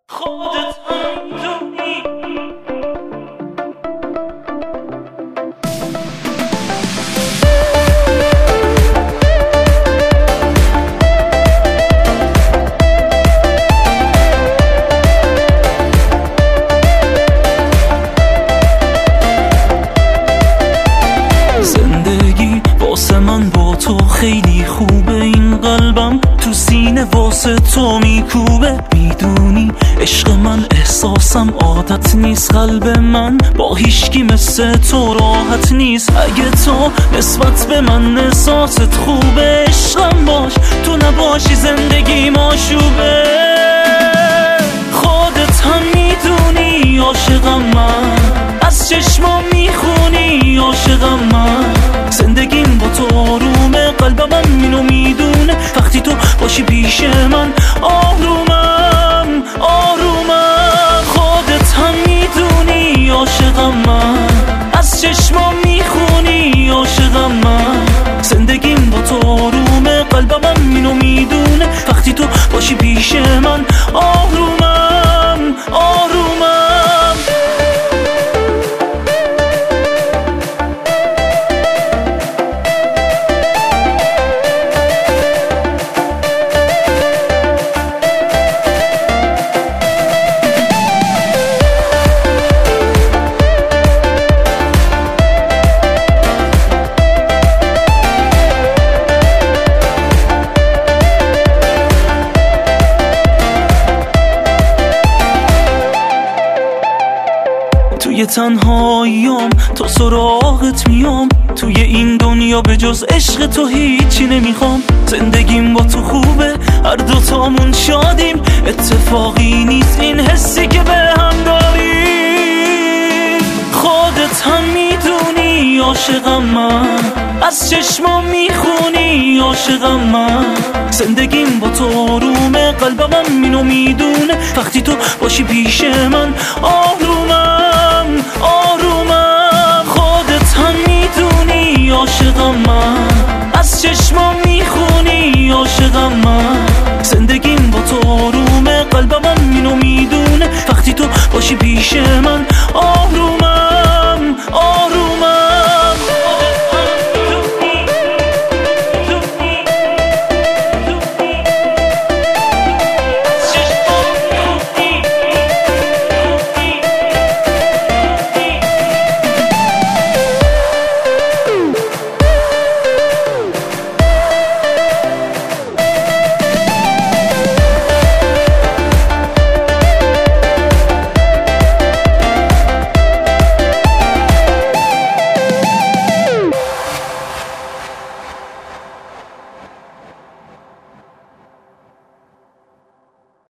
خودت هم میدونی. زندگی واسه من با تو خیلی خوبه، این قلبم تو سینه واسه تو میکوبه. میدونی عشق من احساسم عادت نیست، قلب من با هیچکی مثل تو راحت نیست. اگه تو نسبت به من احساست خوبه، عشقم باش، تو نباشی زندگی ماشوبه. خودت هم میدونی عاشقم من، از چشمام میخونی عاشقم من. زندگیم با تو آرومه، قلبم اینو میدونه، وقتی تو باشی پیش من آرومم آرومم. خودت هم میدونی عاشقم من، از چشمام میخونی عاشقم من. زندگیم با تو آرومه، قلبم اینو میدونه، وقتی تو باشی پیش من آرومم آرومم. توی تنهاییام تا سراغت میام، توی این دنیا به جز عشق تو هیچی نمیخوام. زندگیم با تو خوبه، هر دوتامون شادیم، اتفاقی نیست این حسی که به هم داریم. خودت هم میدونی عاشقم من، از چشمام میخونی عاشقم من. زندگیم با تو آرومه، قلبم اینو میدونه، وقتی تو باشی پیش من آرومم آرومم. خودت هم میدونی عاشقم من، از چشمام میخونی عاشقم من. زندگیم با تو آرومه،